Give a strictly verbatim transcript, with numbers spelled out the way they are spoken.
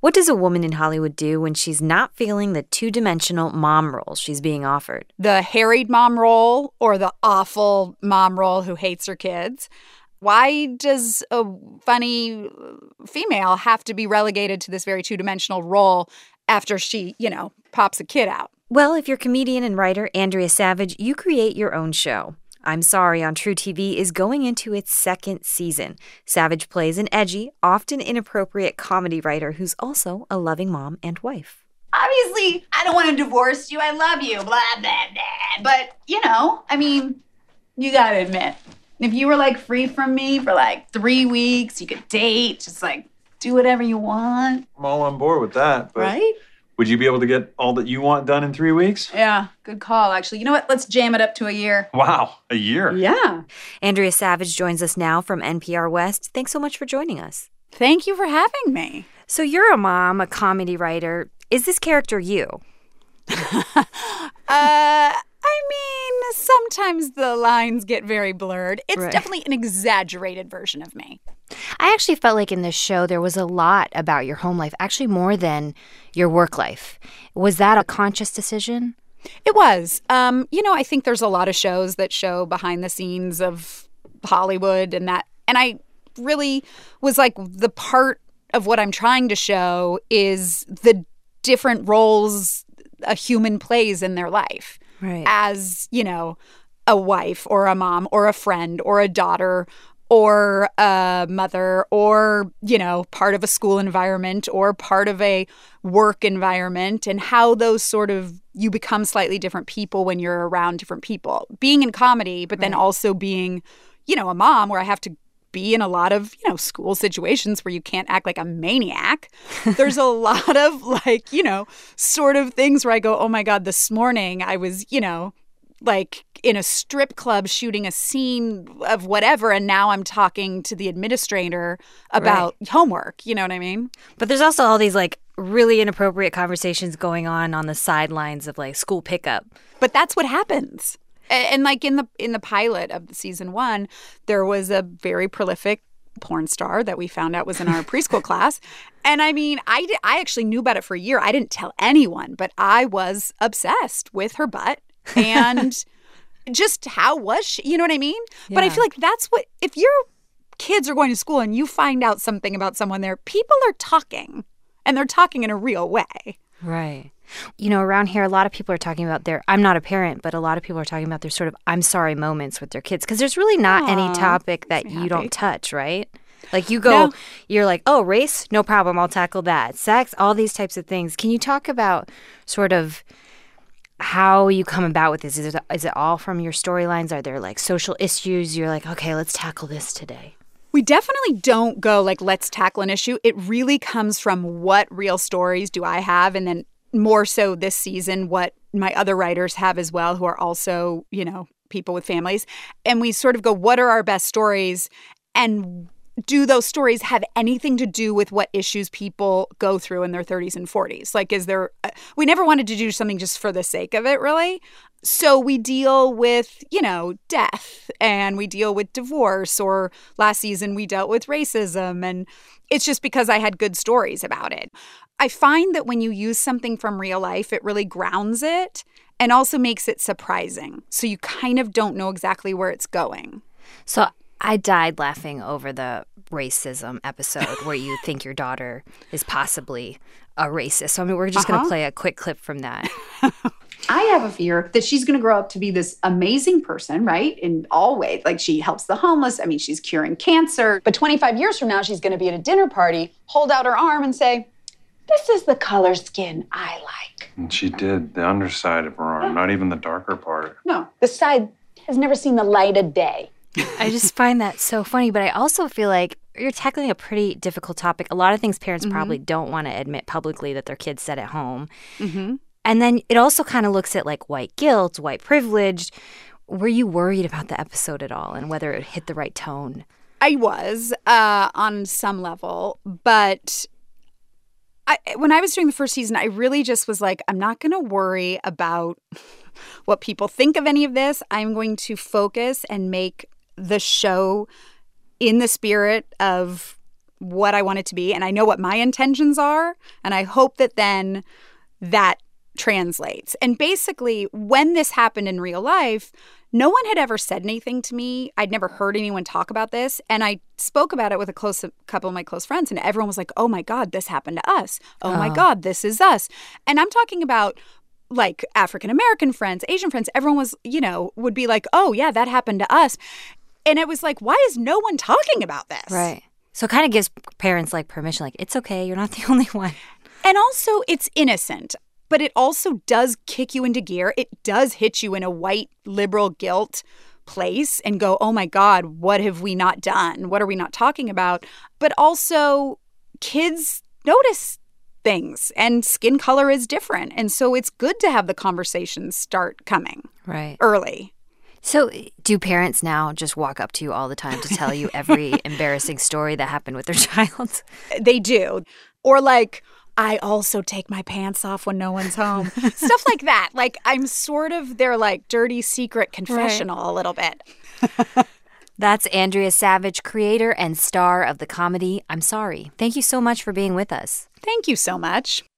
What does a woman in Hollywood do when she's not feeling the two-dimensional mom role she's being offered? The harried mom role or the awful mom role who hates her kids? Why does a funny female have to be relegated to this very two-dimensional role after she, you know, pops a kid out? Well, if you're comedian and writer Andrea Savage, you create your own show. I'm Sorry on True T V is going into its second season. Savage plays an edgy, often inappropriate comedy writer who's also a loving mom and wife. Obviously, I don't want to divorce you. I love you, blah, blah, blah. But, you know, I mean, you gotta admit, if you were, like, free from me for, like, three weeks, you could date, just, like, do whatever you want. I'm all on board with that, but... Right? Would you be able to get all that you want done in three weeks? Yeah, good call, actually. You know what? Let's jam it up to a year. Wow, a year? Yeah. Andrea Savage joins us now from N P R West. Thanks so much for joining us. Thank you for having me. So you're a mom, a comedy writer. Is this character you? uh, I mean, sometimes the lines get very blurred. It's Right. definitely an exaggerated version of me. I actually felt like in this show there was a lot about your home life, actually more than your work life. Was that a conscious decision? It was. Um, you know, I think there's a lot of shows that show behind the scenes of Hollywood and that. And I really was like, the part of what I'm trying to show is the different roles a human plays in their life. Right. As, you know, a wife or a mom or a friend or a daughter or a mother or, you know, part of a school environment or part of a work environment, and how those sort of, you become slightly different people when you're around different people. Being in comedy, but then Right. also being, you know, a mom where I have to be in a lot of, you know, school situations where you can't act like a maniac. There's a lot of like, you know, sort of things where I go, oh my God, this morning I was, you know, like in a strip club shooting a scene of whatever, and now I'm talking to the administrator about Right. homework. You know what I mean? But there's also all these like really inappropriate conversations going on on the sidelines of like school pickup. But that's what happens. And, and like in the in the pilot of season one, there was a very prolific porn star that we found out was in our preschool class. And I mean, I, di- I actually knew about it for a year. I didn't tell anyone, but I was obsessed with her butt. And just how was she? You know what I mean? Yeah. But I feel like that's what, if your kids are going to school and you find out something about someone there, people are talking, and they're talking in a real way. Right. You know, around here, a lot of people are talking about their, I'm not a parent, but a lot of people are talking about their sort of I'm sorry moments with their kids. Because there's really not Aww, any topic that makes you me don't happy. touch, right? Like you go, No. you're like, oh, race? No problem. I'll tackle that. Sex? All these types of things. Can you talk about sort of how you come about with this? Is it, is it all from your storylines? Are there like social issues? You're like, okay, let's tackle this today. We definitely don't go like, let's tackle an issue. It really comes from what real stories do I have? And then more so this season, what my other writers have as well, who are also, you know, people with families. And we sort of go, what are our best stories? And do those stories have anything to do with what issues people go through in their thirties and forties? Like, is there, we never wanted to do something just for the sake of it, really. So we deal with, you know, death, and we deal with divorce, or last season we dealt with racism. And it's just because I had good stories about it. I find that when you use something from real life, it really grounds it and also makes it surprising. So you kind of don't know exactly where it's going. So I died laughing over the racism episode where you think your daughter is possibly a racist. So I mean, we're just Uh-huh. going to play a quick clip from that. I have a fear that she's going to grow up to be this amazing person, right? In all ways. Like, she helps the homeless. I mean, she's curing cancer. But twenty-five years from now, she's going to be at a dinner party, hold out her arm and say, this is the color skin I like. And she did, the underside of her arm, not even the darker part. No, the side has never seen the light of day. I just find that so funny, but I also feel like you're tackling a pretty difficult topic. A lot of things parents Mm-hmm. probably don't want to admit publicly that their kids said at home. Mm-hmm. And then it also kind of looks at like white guilt, white privilege. Were you worried about the episode at all and whether it hit the right tone? I was uh, on some level, but I, when I was doing the first season, I really just was like, I'm not going to worry about what people think of any of this. I'm going to focus and make the show in the spirit of what I want it to be, and I know what my intentions are, and I hope that then that translates. And basically, when this happened in real life, no one had ever said anything to me. I'd never heard anyone talk about this. And I spoke about it with a close a couple of my close friends, and everyone was like, oh my God, this happened to us. Oh, oh. my God, this is us. And I'm talking about like African-American friends, Asian friends. Everyone was, you know, would be like, oh yeah, that happened to us. And it was like, why is no one talking about this? Right. So it kind of gives parents like permission, like, it's okay, you're not the only one. And also, it's innocent. But it also does kick you into gear. It does hit you in a white liberal guilt place and go, oh my God, what have we not done? What are we not talking about? But also, kids notice things and skin color is different. And so it's good to have the conversations start coming right early. So do parents now just walk up to you all the time to tell you every embarrassing story that happened with their child? They do. Or like, I also take my pants off when no one's home. Stuff like that. Like, I'm sort of their, like, dirty secret confessional right. a little bit. That's Andrea Savage, creator and star of the comedy I'm Sorry. Thank you so much for being with us. Thank you so much.